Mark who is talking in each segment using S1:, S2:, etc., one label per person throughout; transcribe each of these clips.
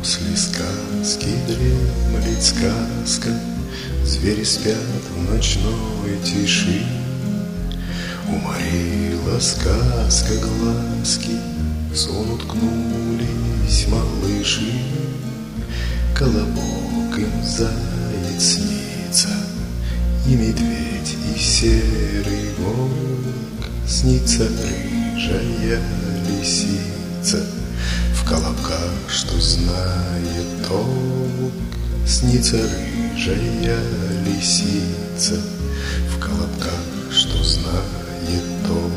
S1: после сказки дремлет сказка, звери спят в ночной тиши. Уморила сказка глазки, в сон уткнулись малыши. Колобок им заяц снится, и медведь, и серый волк. Снится рыжая лисица, в колобка, что знает толк. Снится рыжая лисица, в колобка, что знает толк.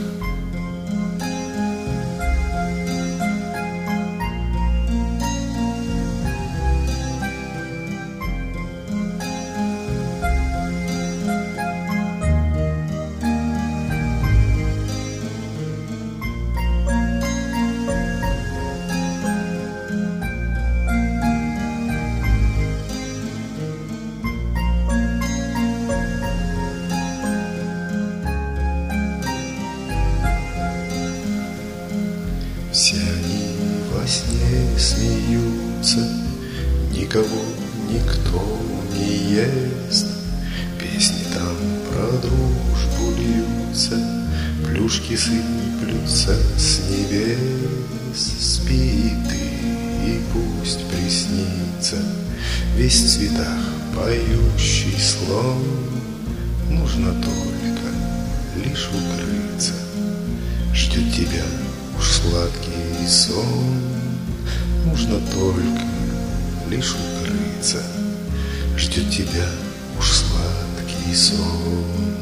S1: Все они во сне смеются, никого никто не ест. Песни там про дружбу льются, плюшки сыплются с небес. Спи ты, и пусть приснится весь в цветах поющий слон. Нужно только лишь укрыться, ждет тебя уж сладкий сон. Нужно только лишь укрыться, ждет тебя уж сладкий сон.